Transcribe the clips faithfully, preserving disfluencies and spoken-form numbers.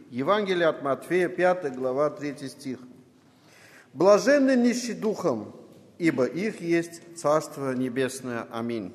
Евангелие от Матфея, пятая глава, третий стих. «Блаженны нищие духом, ибо их есть Царство Небесное. Аминь».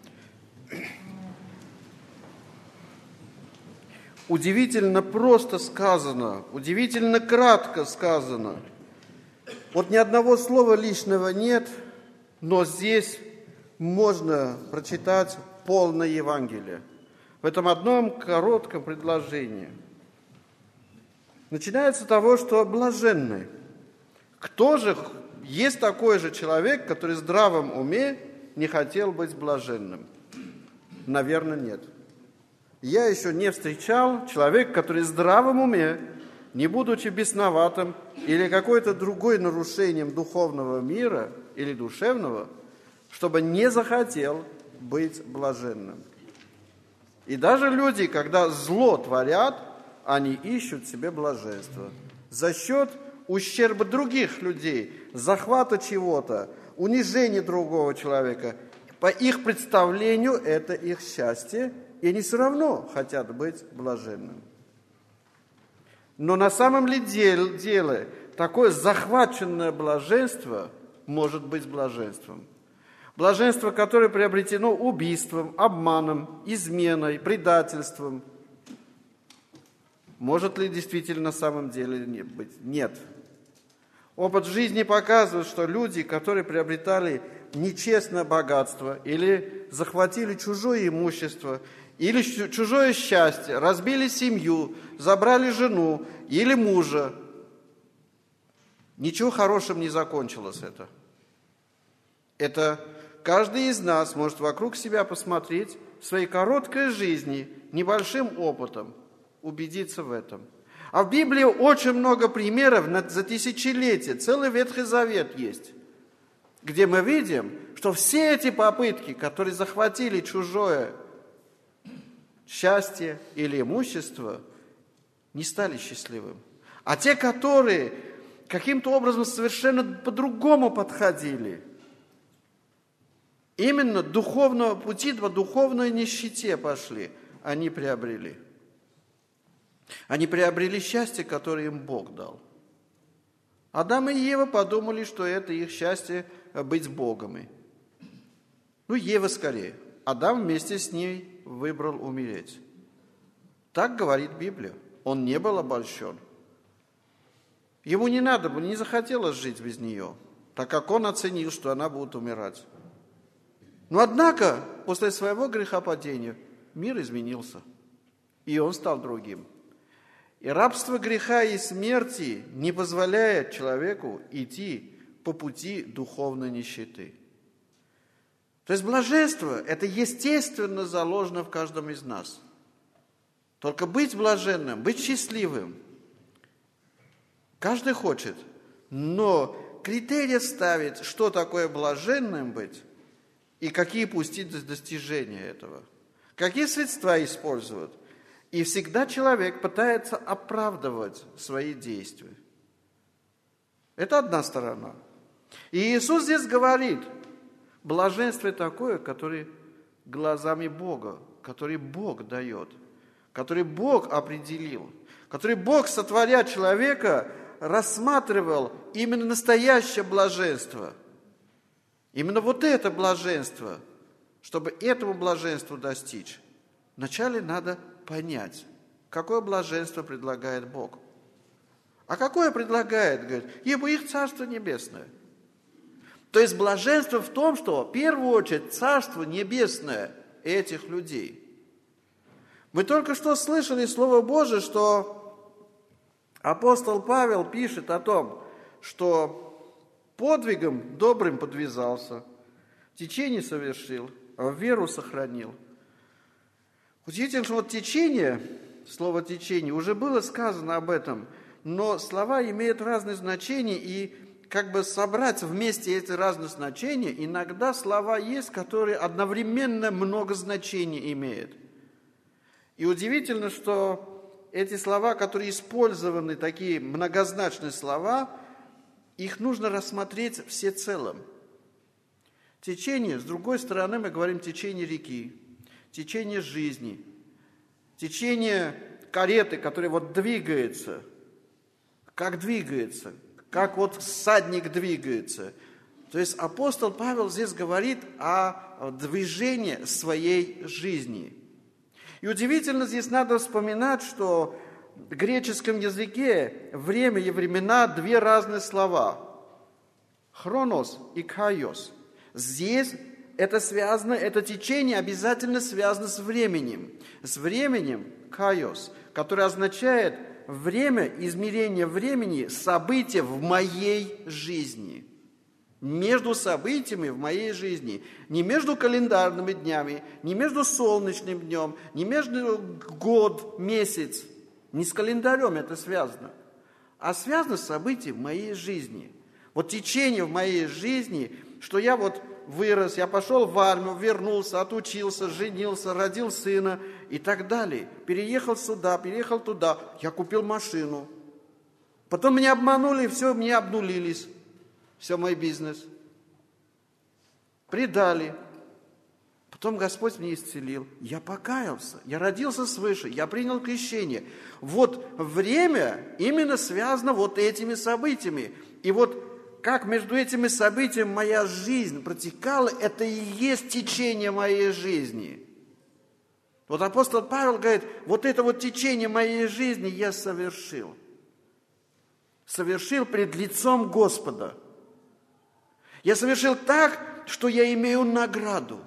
Удивительно просто сказано, удивительно кратко сказано. Вот ни одного слова лишнего нет, но здесь можно прочитать полное Евангелие в этом одном коротком предложении. Начинается с того, что блаженны. Кто же, есть такой же человек, который в здравом уме не хотел быть блаженным? Наверное, нет. Я еще не встречал человека, который в здравом уме, не будучи бесноватым или какое-то другое нарушением духовного мира или душевного, чтобы не захотел быть блаженным. И даже люди, когда зло творят, они ищут себе блаженство. За счет ущерба других людей, захвата чего-то, унижения другого человека. По их представлению это их счастье, и они все равно хотят быть блаженным. Но на самом ли деле, деле такое захваченное блаженство может быть блаженством? Блаженство, которое приобретено убийством, обманом, изменой, предательством. Может ли действительно на самом деле быть? Нет. Опыт жизни показывает, что люди, которые приобретали нечестное богатство или захватили чужое имущество, или чужое счастье, разбили семью, забрали жену или мужа, ничего хорошим не закончилось это. Это каждый из нас может вокруг себя посмотреть в своей короткой жизни, небольшим опытом, убедиться в этом. А в Библии очень много примеров за тысячелетия, целый Ветхий Завет есть, где мы видим, что все эти попытки, которые захватили чужое счастье или имущество, не стали счастливым. А те, которые каким-то образом совершенно по-другому подходили, именно духовного пути, по духовной нищете пошли, они приобрели. Они приобрели счастье, которое им Бог дал. Адам и Ева подумали, что это их счастье быть с Богом. Ну, Ева скорее. Адам вместе с ней выбрал умереть. Так говорит Библия. Он не был обольщен. Ему не надо было, не захотелось жить без нее, так как он оценил, что она будет умирать. Но однако, после своего грехопадения, мир изменился, и он стал другим. И рабство греха и смерти не позволяет человеку идти по пути духовной нищеты. То есть блаженство – это естественно заложено в каждом из нас. Только быть блаженным, быть счастливым каждый хочет, но критерий ставит, что такое блаженным быть и какие пути достижения этого, какие средства использовать. И всегда человек пытается оправдывать свои действия. Это одна сторона. И Иисус здесь говорит, блаженство такое, которое глазами Бога, который Бог дает, который Бог определил, который Бог, сотворя человека, рассматривал именно настоящее блаженство. Именно вот это блаженство, чтобы этому блаженству достичь, вначале надо понять, какое блаженство предлагает Бог. А какое предлагает? Говорит, ибо их Царство Небесное. То есть блаженство в том, что в первую очередь Царство Небесное этих людей. Мы только что слышали Слово Божие, что апостол Павел пишет о том, что подвигом добрым подвязался, течение совершил, а веру сохранил. Удивительно, что вот течение, слово течение, уже было сказано об этом, но слова имеют разные значения, и как бы собрать вместе эти разные значения, иногда слова есть, которые одновременно много значений имеют. И удивительно, что эти слова, которые использованы, такие многозначные слова, их нужно рассмотреть всецелым. Течение, с другой стороны, мы говорим течение реки, течение жизни, течение, кареты, который вот двигается. Как двигается? Как вот всадник двигается? То есть апостол Павел здесь говорит о движении своей жизни. И удивительно, здесь надо вспоминать, что в греческом языке время и времена – две разные слова. Хронос и кайос. Здесь это связано, это течение обязательно связано с временем. С временем кайос, который означает время, измерение времени, события в моей жизни. Между событиями в моей жизни. Не между календарными днями, не между солнечным днем, не между год, месяц. Не с календарем это связано, а связано с событием в моей жизни. Вот течение в моей жизни, что я вот вырос, я пошел в армию, вернулся, отучился, женился, родил сына и так далее. Переехал сюда, переехал туда, я купил машину. Потом меня обманули, все, меня обнулились. Все, мой бизнес. Предали. Потом Господь меня исцелил. Я покаялся, я родился свыше, я принял крещение. Вот время именно связано вот этими событиями. И вот как между этими событиями моя жизнь протекала, это и есть течение моей жизни. Вот апостол Павел говорит, вот это вот течение моей жизни я совершил. Совершил пред лицом Господа. Я совершил так, что я имею награду.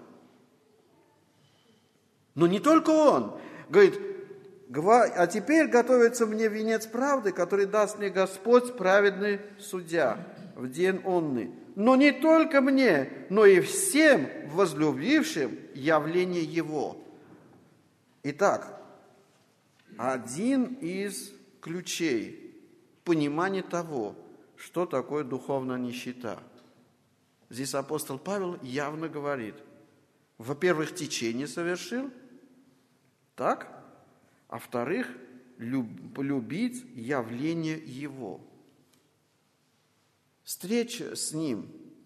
Но не только он. Говорит, а теперь готовится мне венец правды, который даст мне Господь, праведный судья, в день онный. Но не только мне, но и всем возлюбившим явление Его. Итак, один из ключей понимания того, что такое духовная нищета. Здесь апостол Павел явно говорит, во-первых, течение совершил, так? А во-вторых, полюбить явление Его. Встреча с Ним.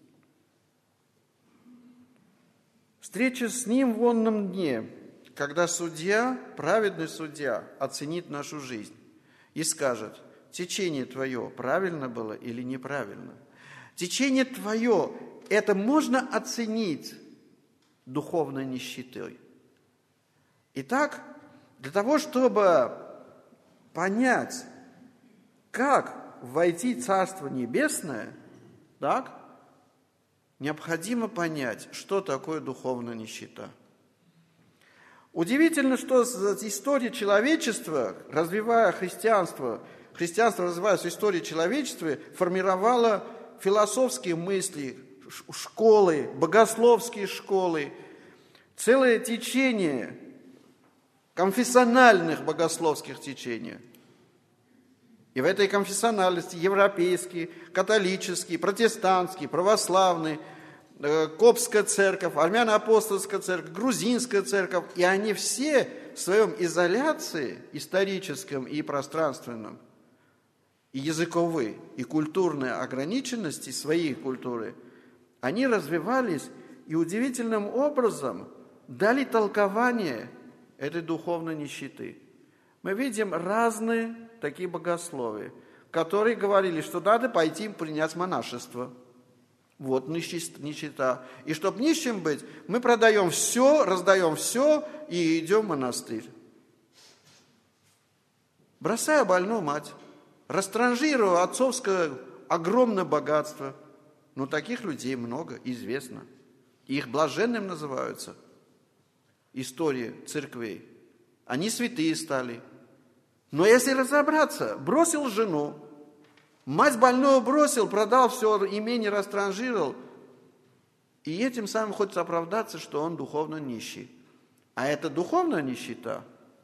Встреча с Ним в онном дне, когда судья, праведный судья, оценит нашу жизнь и скажет, течение твое правильно было или неправильно. Течение твое, это можно оценить духовной нищетой. Итак, для того, чтобы понять, как войти в Царство Небесное, так, необходимо понять, что такое духовная нищета. Удивительно, что история человечества, развивая христианство, христианство, развиваясь в истории человечества, формировало философские мысли, школы, богословские школы, целое течение конфессиональных богословских течений. И в этой конфессиональности европейские, католические, протестантские, православные, Коптская церковь, Армяно-апостольская церковь, Грузинская церковь, и они все в своем изоляции историческом и пространственном, и языковой, и культурной ограниченности своей культуры, они развивались и удивительным образом дали толкование этой духовной нищеты. Мы видим разные такие богословия, которые говорили, что надо пойти принять монашество. Вот нищета. И чтобы нищим быть, мы продаем все, раздаем все и идем в монастырь. Бросая больную мать, растранжируя отцовское огромное богатство. Но таких людей много, известно. Их блаженным называются. История церквей. Они святые стали. Но если разобраться, бросил жену, мать больную бросил, продал все имение, растранжировал, и этим самым хочет оправдаться, что он духовно нищий. А это духовная нищета?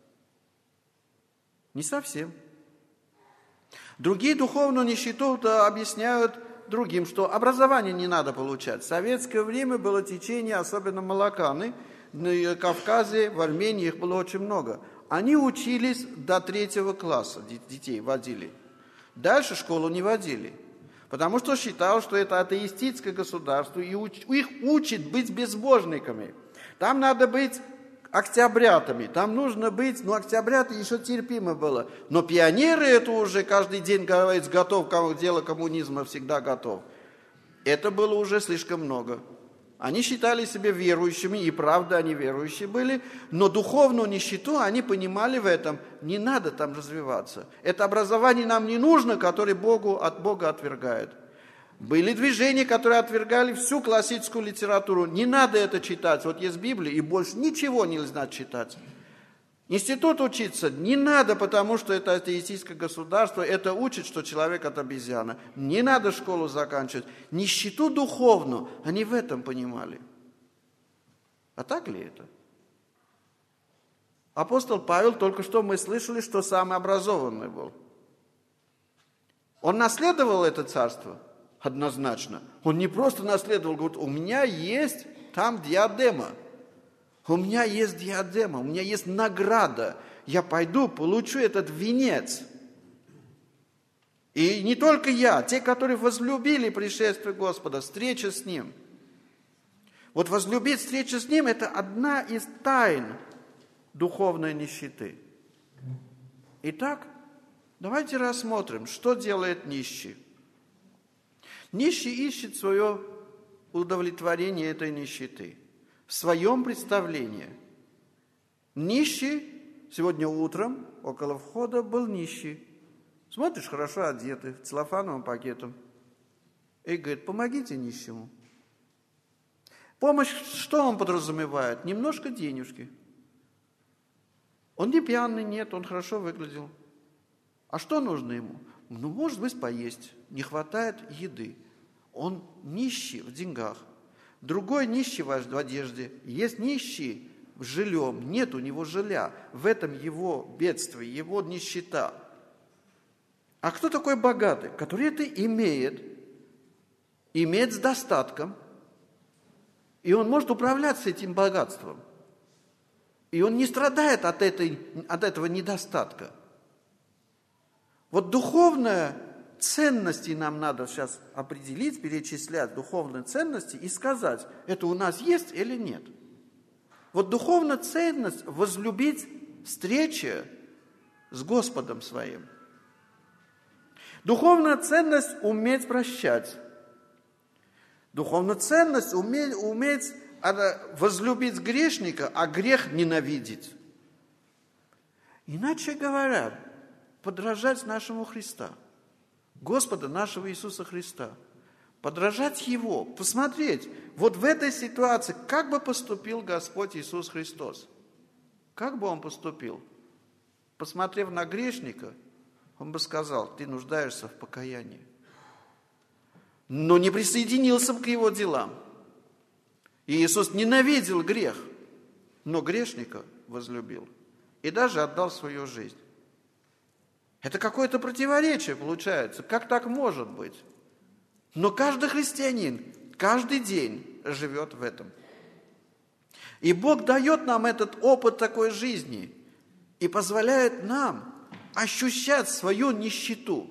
Не совсем. Другие духовную нищету объясняют другим, что образование не надо получать. В советское время было течение, особенно молоканы, на Кавказе, в Армении их было очень много. Они учились до третьего класса, детей водили. Дальше школу не водили, потому что считал, что это атеистическое государство, и уч, их учат быть безбожниками. Там надо быть октябрятами. Там нужно быть, ну, октябряты еще терпимо было. Но пионеры это уже каждый день, говорится, готов к делу коммунизма, всегда готов. Это было уже слишком много. Они считали себя верующими, и правда они верующие были, но духовную нищету они понимали в этом, не надо там развиваться. Это образование нам не нужно, которое Богу, от Бога отвергает. Были движения, которые отвергали всю классическую литературу. Не надо это читать. Вот есть Библия, и больше ничего нельзя читать. Институт учиться не надо, потому что это атеистическое государство. Это учит, что человек это обезьяна. Не надо школу заканчивать. Нищету духовную они в этом понимали. А так ли это? Апостол Павел, только что мы слышали, что самый образованный был. Он наследовал это царство? Однозначно. Он не просто наследовал, говорит, у меня есть там диадема. У меня есть диадема, у меня есть награда. Я пойду, получу этот венец. И не только я, те, которые возлюбили пришествие Господа, встреча с Ним. Вот возлюбить встречу с Ним – это одна из тайн духовной нищеты. Итак, давайте рассмотрим, что делает нищий. Нищий ищет свое удовлетворение этой нищеты в своем представлении. Нищий, сегодня утром около входа был нищий. Смотришь, хорошо одетый, целлофановым пакетом. И говорит, помогите нищему. Помощь, что он подразумевает? Немножко денежки. Он не пьяный, нет, он хорошо выглядел. А что нужно ему? Ну, может быть, поесть. Не хватает еды. Он нищий в деньгах. Другой нищий в одежде. Есть нищий в жильем. Нет у него жилья. В этом его бедствие, его нищета. А кто такой богатый? Который это имеет. Имеет с достатком. И он может управляться этим богатством. И он не страдает от, этой, от этого недостатка. Вот духовная ценности нам надо сейчас определить, перечислять духовные ценности и сказать, это у нас есть или нет. Вот духовная ценность – возлюбить встречу с Господом своим. Духовная ценность – уметь прощать. Духовная ценность – уметь, уметь возлюбить грешника, а грех ненавидеть. Иначе говоря, подражать нашему Христа. Господа нашего Иисуса Христа, подражать Его, посмотреть, вот в этой ситуации, как бы поступил Господь Иисус Христос? Как бы Он поступил? Посмотрев на грешника, Он бы сказал, ты нуждаешься в покаянии. Но не присоединился к Его делам. И Иисус ненавидел грех, но грешника возлюбил и даже отдал свою жизнь. Это какое-то противоречие получается. Как так может быть? Но каждый христианин каждый день живет в этом. И Бог дает нам этот опыт такой жизни и позволяет нам ощущать свою нищету.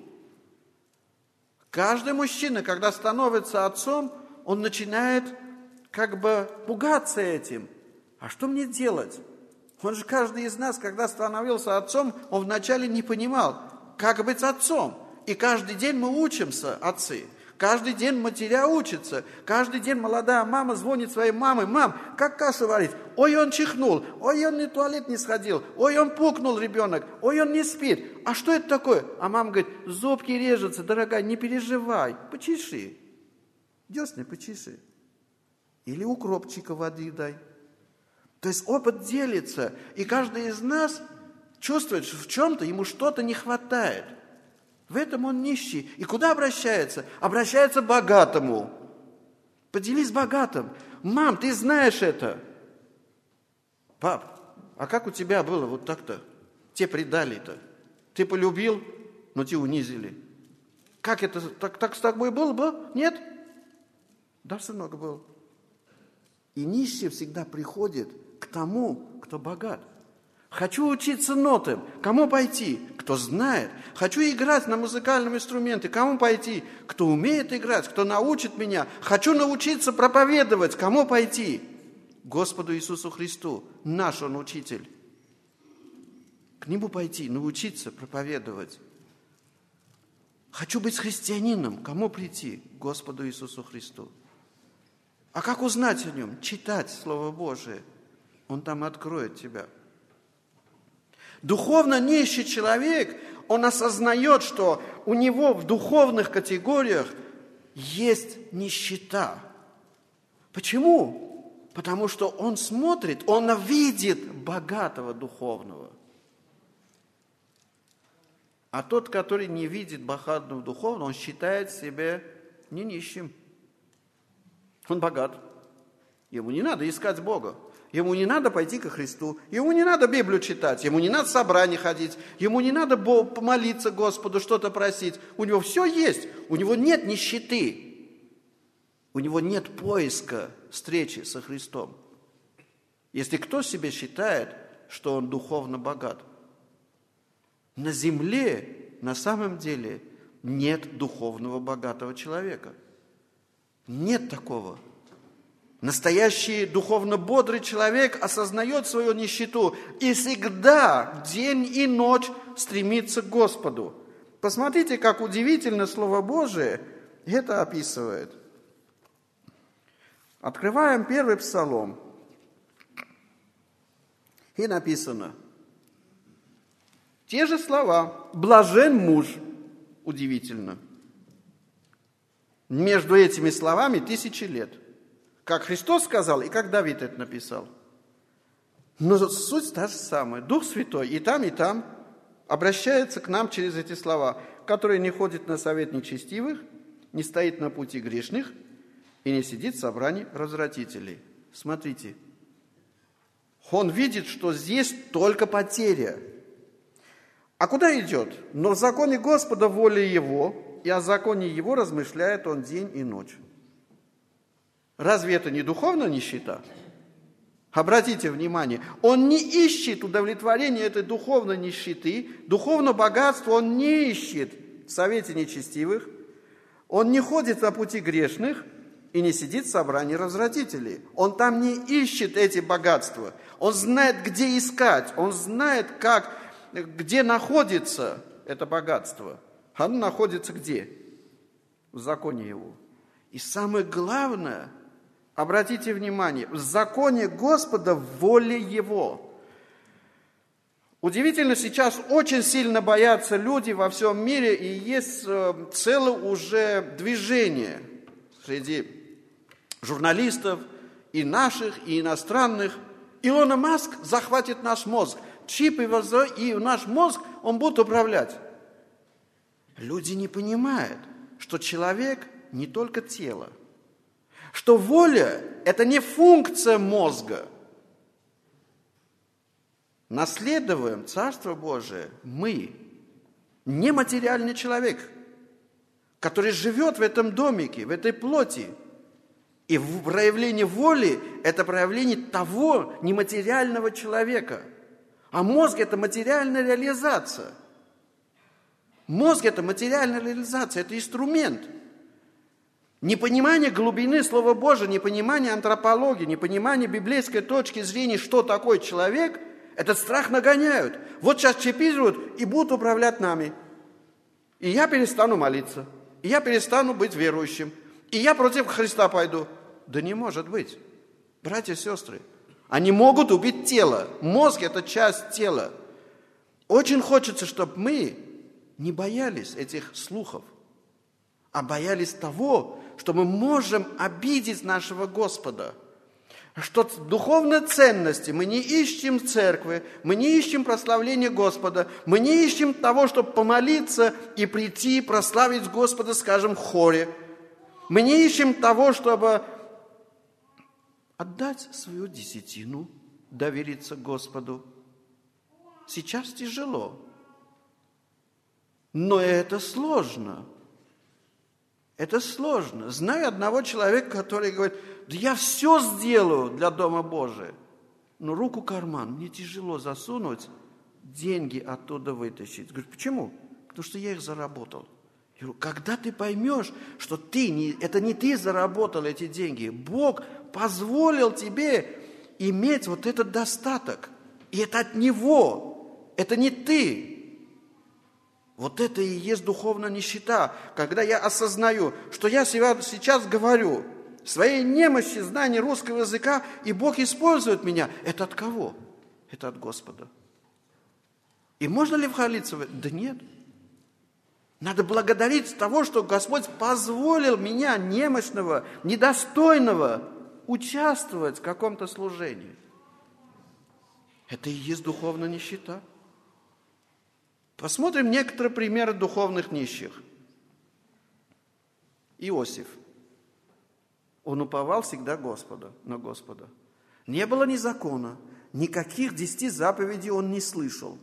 Каждый мужчина, когда становится отцом, он начинает как бы пугаться этим. А что мне делать? Он же, каждый из нас, когда становился отцом, он вначале не понимал, как быть отцом. И каждый день мы учимся, отцы. Каждый день матеря учатся. Каждый день молодая мама звонит своей маме. Мам, как кашу варить? Ой, он чихнул. Ой, он в туалет не сходил. Ой, он пукнул ребенок. Ой, он не спит. А что это такое? А мама говорит, зубки режутся, дорогая, не переживай. Почеши. Десны почеши. Или укропчика воды дай. То есть опыт делится. И каждый из нас чувствует, что в чем-то ему что-то не хватает. В этом он нищий. И куда обращается? Обращается к богатому. Поделись с богатым. Мам, ты знаешь это. Пап, а как у тебя было вот так-то? Те предали-то. Ты полюбил, но те унизили. Как это? Так, так с тобой было бы? Нет? Да, сынок, был. И нищий всегда приходит к тому, кто богат. Хочу учиться нотам. Кому пойти? Кто знает. Хочу играть на музыкальном инструменте. Кому пойти? Кто умеет играть, кто научит меня. Хочу научиться проповедовать. Кому пойти? Господу Иисусу Христу. Наш Он учитель. К Нему пойти, научиться проповедовать. Хочу быть христианином. Кому прийти? К Господу Иисусу Христу. А как узнать о Нем? Читать Слово Божие. Он там откроет тебя. Духовно нищий человек, он осознает, что у него в духовных категориях есть нищета. Почему? Потому что он смотрит, он видит богатого духовного. А тот, который не видит богатого духовного, он считает себя не нищим. Он богат. Ему не надо искать Бога. Ему не надо пойти ко Христу. Ему не надо Библию читать. Ему не надо в собрание ходить. Ему не надо помолиться Господу, что-то просить. У него все есть. У него нет нищеты. У него нет поиска встречи со Христом. Если кто себе считает, что он духовно богат, на земле на самом деле нет духовного богатого человека. Нет такого. Настоящий духовно бодрый человек осознает свою нищету и всегда, день и ночь, стремится к Господу. Посмотрите, как удивительно Слово Божие это описывает. Открываем первый Псалом. И написано. Те же слова. Блажен муж. Удивительно. Между этими словами тысячи лет. Как Христос сказал и как Давид это написал. Но суть та же самая. Дух Святой и там, и там обращается к нам через эти слова, которые не ходит на совет нечестивых, не стоит на пути грешных и не сидит в собрании развратителей. Смотрите. Он видит, что здесь только потеря. А куда идет? Но в законе Господа воля Его, и о законе Его размышляет он день и ночь. Разве это не духовная нищета? Обратите внимание, он не ищет удовлетворения этой духовной нищеты, духовного богатства он не ищет в совете нечестивых, он не ходит на пути грешных и не сидит в собрании развратителей. Он там не ищет эти богатства, он знает, где искать, он знает, как, где находится это богатство. Оно находится где? В законе Его. И самое главное, обратите внимание, в законе Господа воля Его. Удивительно, сейчас очень сильно боятся люди во всем мире, и есть целое уже движение среди журналистов, и наших, и иностранных. Илон Маск захватит наш мозг. Чип и наш мозг он будет управлять. Люди не понимают, что человек не только тело, что воля – это не функция мозга. Наследуем Царство Божие мы, нематериальный человек, который живет в этом домике, в этой плоти. И проявление воли – это проявление того нематериального человека. А мозг – это материальная реализация. Мозг – это материальная реализация, это инструмент. Непонимание глубины Слова Божия, непонимание антропологии, непонимание библейской точки зрения, что такое человек, этот страх нагоняют. Вот сейчас чипируют и будут управлять нами. И я перестану молиться, и я перестану быть верующим, и я против Христа пойду. Да не может быть. Братья и сестры, они могут убить тело. Мозг – это часть тела. Очень хочется, чтобы мы не боялись этих слухов, а боялись того, что мы можем обидеть нашего Господа. Что духовные ценности мы не ищем в церкви, мы не ищем прославления Господа, мы не ищем того, чтобы помолиться и прийти, прославить Господа, скажем, в хоре. Мы не ищем того, чтобы отдать свою десятину, довериться Господу. Сейчас тяжело, но это сложно. Это сложно. Знаю одного человека, который говорит, да я все сделаю для Дома Божия, но руку в карман мне тяжело засунуть, деньги оттуда вытащить. Говорит, почему? Потому что я их заработал. Я говорю, когда ты поймешь, что ты не, это не ты заработал эти деньги, Бог позволил тебе иметь вот этот достаток. И это от Него, это не ты. Вот это и есть духовная нищета, когда я осознаю, что я сейчас говорю своей немощи, знания русского языка, и Бог использует меня. Это от кого? Это от Господа. И можно ли вхвалиться в это? Да нет. Надо благодарить того, что Господь позволил меня, немощного, недостойного, участвовать в каком-то служении. Это и есть духовная нищета. Посмотрим некоторые примеры духовных нищих. Иосиф. Он уповал всегда Господа, на Господа. Не было ни закона, никаких десяти заповедей он не слышал.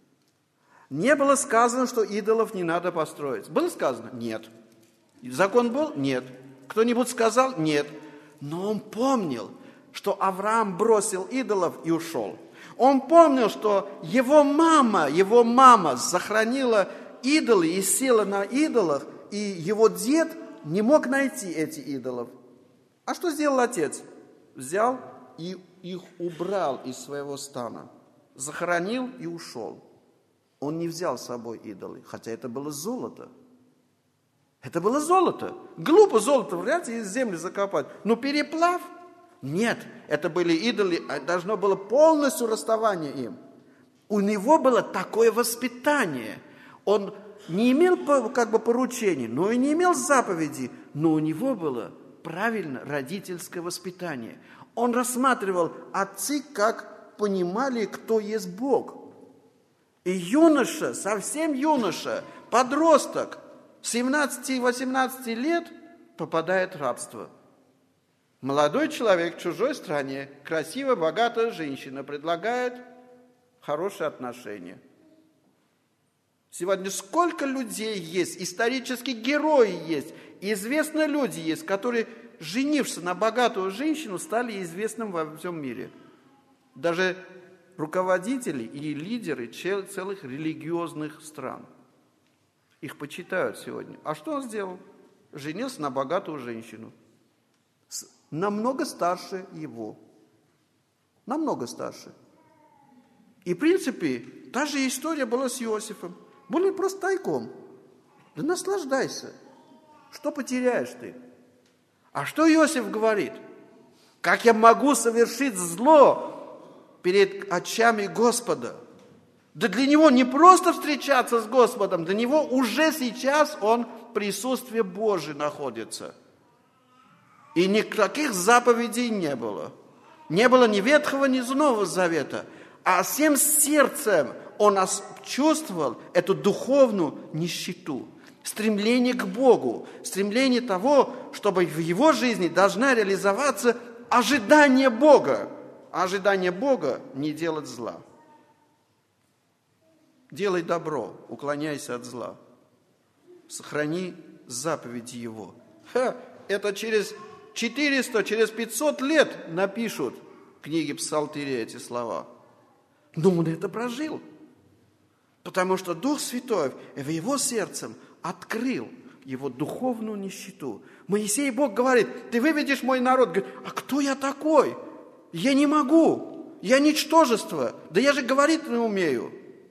Не было сказано, что идолов не надо построить. Было сказано? Нет. Закон был? Нет. Кто-нибудь сказал? Нет. Но он помнил, что Авраам бросил идолов и ушел. Он помнил, что его мама, его мама сохранила идолы и села на идолах, и его дед не мог найти эти идолов. А что сделал отец? Взял и их убрал из своего стана, захоронил и ушел. Он не взял с собой идолы, хотя это было золото. Это было золото. Глупо золото вряд ли из земли закопать. Но переплав? Нет, это были идолы, должно было полностью расставание им. У него было такое воспитание. Он не имел как бы поручений, но и не имел заповедей, но у него было правильно родительское воспитание. Он рассматривал отцы, как понимали, кто есть Бог. И юноша, совсем юноша, подросток, семнадцати-восемнадцати лет попадает в рабство. Молодой человек в чужой стране, красивая, богатая женщина предлагает хорошие отношения. Сегодня сколько людей есть, исторические герои есть, известные люди есть, которые, женившись на богатую женщину, стали известным во всем мире. Даже руководители и лидеры целых религиозных стран. Их почитают сегодня. А что он сделал? Женился на богатую женщину. Намного старше его. Намного старше. И, в принципе, та же история была с Иосифом. Были просто тайком. Да наслаждайся. Что потеряешь ты? А что Иосиф говорит? Как я могу совершить зло перед очами Господа? Да для него не просто встречаться с Господом, для него уже сейчас он в присутствии Божьем находится. И никаких заповедей не было. Не было ни Ветхого, ни Нового Завета. А всем сердцем он чувствовал эту духовную нищету. Стремление к Богу. Стремление того, чтобы в его жизни должна реализоваться ожидание Бога. А ожидание Бога не делать зла. Делай добро, уклоняйся от зла. Сохрани заповеди Его. Ха, это через четыреста, через пятьсот лет напишут в книге Псалтиря эти слова. Но он это прожил. Потому что Дух Святой в его сердце открыл его духовную нищету. Моисей, Бог говорит, ты выведешь мой народ. Говорит, а кто я такой? Я не могу. Я ничтожество. Да я же говорить не умею.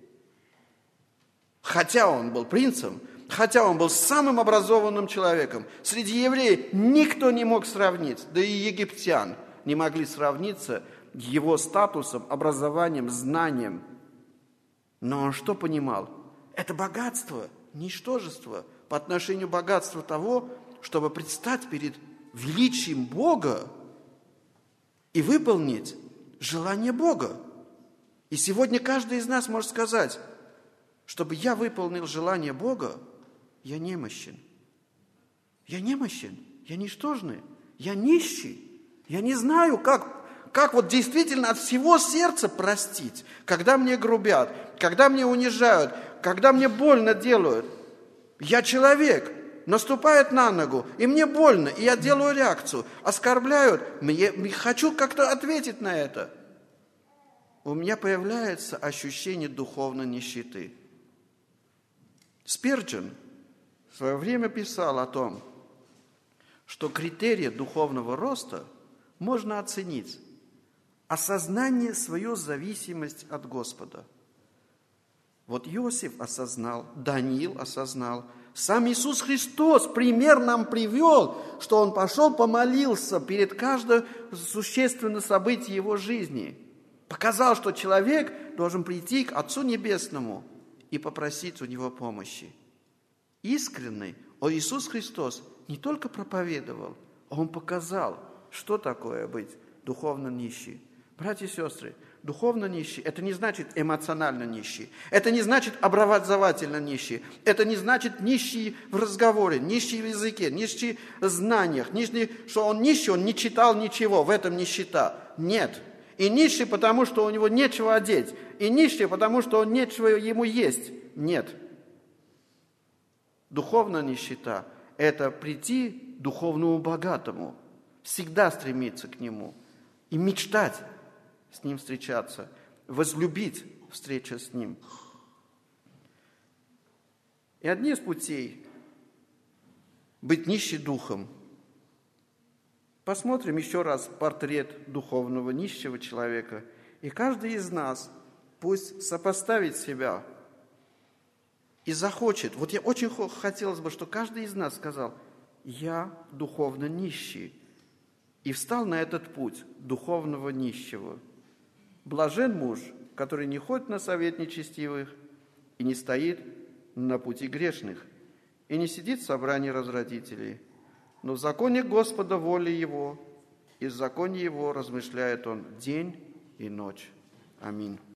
Хотя он был принцем, хотя он был самым образованным человеком, среди евреев никто не мог сравнить, да и египтян не могли сравниться его статусом, образованием, знанием. Но он что понимал? Это богатство, ничтожество по отношению к богатству того, чтобы предстать перед величием Бога и выполнить желание Бога. И сегодня каждый из нас может сказать, чтобы я выполнил желание Бога, я немощен. Я немощен, я ничтожный, я нищий. Я не знаю, как, как вот действительно от всего сердца простить, когда мне грубят, когда мне унижают, когда мне больно делают. Я человек, наступает на ногу, и мне больно, и я делаю реакцию. Оскорбляют, мне, хочу как-то ответить на это. У меня появляется ощущение духовной нищеты. Спирджен в свое время писал о том, что критерии духовного роста можно оценить осознание своей зависимости от Господа. Вот Иосиф осознал, Даниил осознал, сам Иисус Христос пример нам привел, что Он пошел, помолился перед каждым существенным событием его жизни. Показал, что человек должен прийти к Отцу Небесному и попросить у Него помощи. Искренний Иисус Христос не только проповедовал, а Он показал, что такое быть духовно нищим. Братья и сестры, духовно нищий – это не значит эмоционально нищий. Это не значит образовательно нищий. Это не значит нищий в разговоре, нищий в языке, нищий в знаниях. Нищий, что он нищий, он не читал ничего, в этом нищета. Нет. И нищий, потому что у него нечего одеть. И нищий, потому что он нечего ему есть. Нет. Духовная нищета – это прийти к духовному богатому, всегда стремиться к нему и мечтать с ним встречаться, возлюбить встречу с ним. И одни из путей быть нищим духом. Посмотрим еще раз портрет духовного нищего человека. И каждый из нас пусть сопоставит себя и захочет. Вот я очень хотелось бы, чтобы каждый из нас сказал: я духовно нищий. И встал на этот путь духовного нищего. Блажен муж, который не ходит на совет нечестивых и не стоит на пути грешных, и не сидит в собрании развратителей, но в законе Господа воля его, и в законе его размышляет он день и ночь. Аминь.